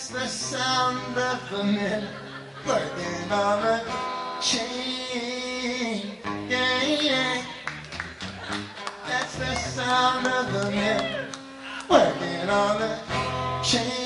That's the sound of the mill working on a chain. Yeah, yeah. That's the sound of the mill working on a chain.